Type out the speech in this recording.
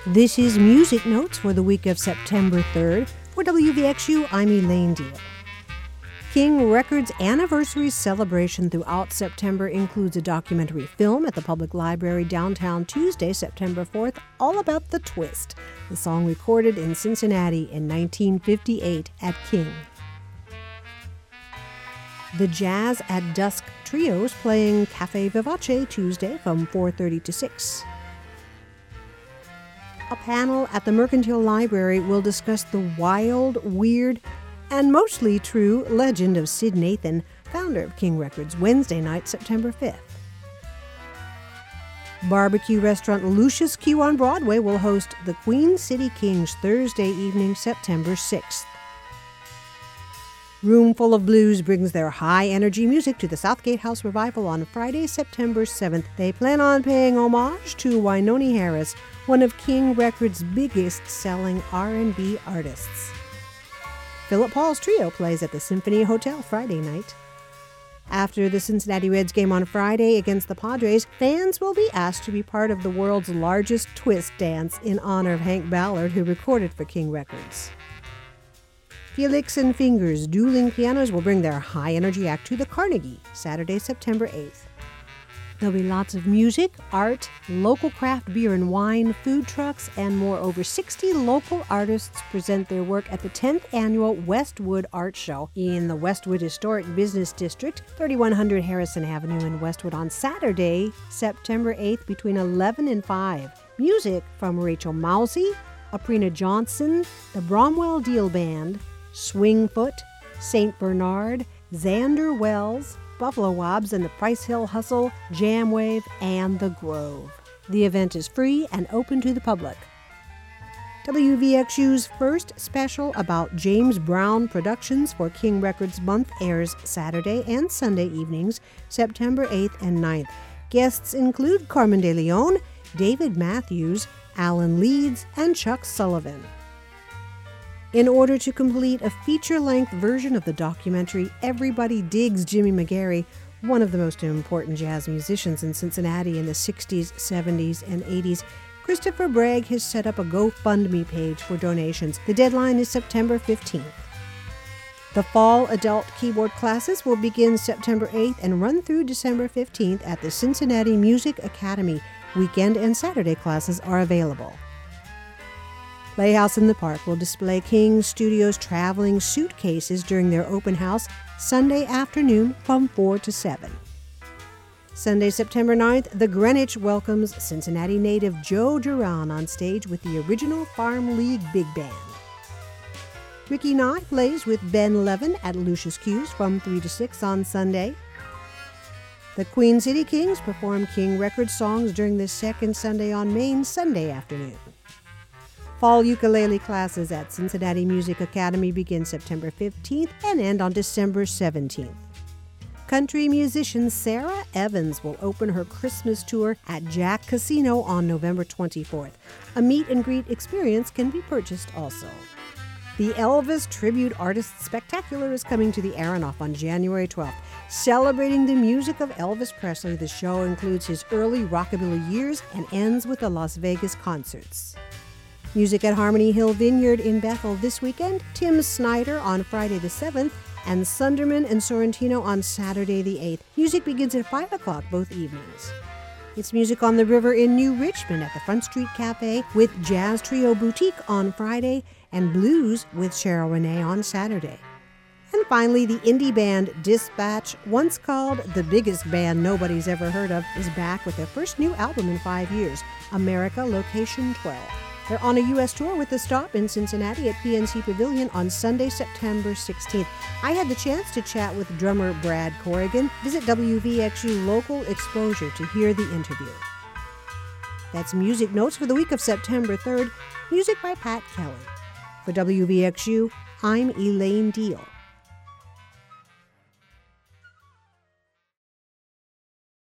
This is Music Notes for the week of September 3rd. For WVXU, I'm Elaine Deal. King Records' anniversary celebration throughout September includes a documentary film at the Public Library downtown Tuesday, September 4th, all about The Twist, the song recorded in Cincinnati in 1958 at King. The Jazz at Dusk Trio's playing Cafe Vivace Tuesday from 4:30 to 6. A panel at the Mercantile Library will discuss the wild, weird, and mostly true legend of Sid Nathan, founder of King Records, Wednesday night, September 5th. Barbecue restaurant Lucius Q on Broadway will host the Queen City Kings Thursday evening, September 6th. Roomful of Blues brings their high-energy music to the Southgate House Revival on Friday, September 7th. They plan on paying homage to Wynonie Harris, one of King Records' biggest-selling R&B artists. Philip Paul's trio plays at the Symphony Hotel Friday night. After the Cincinnati Reds game on Friday against the Padres, fans will be asked to be part of the world's largest twist dance in honor of Hank Ballard, who recorded for King Records. Felix and Fingers Dueling Pianos will bring their high-energy act to the Carnegie, Saturday, September 8th. There'll be lots of music, art, local craft beer and wine, food trucks, and more. Over 60 local artists present their work at the 10th Annual Westwood Art Show in the Westwood Historic Business District, 3100 Harrison Avenue in Westwood on Saturday, September 8th between 11 and 5. Music from Rachel Mousey, Aprina Johnson, the Bromwell Deal Band, Swingfoot, St. Bernard, Xander Wells, Buffalo Wobbs and the Price Hill Hustle, Jamwave, and The Grove. The event is free and open to the public. WVXU's first special about James Brown Productions for King Records Month airs Saturday and Sunday evenings, September 8th and 9th. Guests include Carmen de Leon, David Matthews, Alan Leeds, and Chuck Sullivan. In order to complete a feature-length version of the documentary Everybody Digs Jimmy McGarry, one of the most important jazz musicians in Cincinnati in the 60s, 70s, and 80s, Christopher Bragg has set up a GoFundMe page for donations. The deadline is September 15th. The fall adult keyboard classes will begin September 8th and run through December 15th at the Cincinnati Music Academy. Weekend and Saturday classes are available. Playhouse in the Park will display King Studios traveling suitcases during their open house Sunday afternoon from 4 to 7. Sunday, September 9th, the Greenwich welcomes Cincinnati native Joe Duran on stage with the original Farm League Big Band. Ricky Nye plays with Ben Levin at Lucius Q's from 3 to 6 on Sunday. The Queen City Kings perform King Records songs during the second Sunday on Main Sunday afternoon. Fall ukulele classes at Cincinnati Music Academy begin September 15th and end on December 17th. Country musician Sarah Evans will open her Christmas tour at Jack Casino on November 24th. A meet and greet experience can be purchased also. The Elvis Tribute Artists Spectacular is coming to the Aronoff on January 12th. Celebrating the music of Elvis Presley, the show includes his early rockabilly years and ends with the Las Vegas concerts. Music at Harmony Hill Vineyard in Bethel this weekend, Tim Snyder on Friday the 7th, and Sunderman and Sorrentino on Saturday the 8th. Music begins at 5 o'clock both evenings. It's Music on the River in New Richmond at the Front Street Cafe with Jazz Trio Boutique on Friday and Blues with Cheryl Renee on Saturday. And finally, the indie band Dispatch, once called the biggest band nobody's ever heard of, is back with their first new album in 5 years, America Location 12. They're on a U.S. tour with a stop in Cincinnati at PNC Pavilion on Sunday, September 16th. I had the chance to chat with drummer Brad Corrigan. Visit WVXU Local Exposure to hear the interview. That's Music Notes for the week of September 3rd. Music by Pat Kelly. For WVXU, I'm Elaine Deal.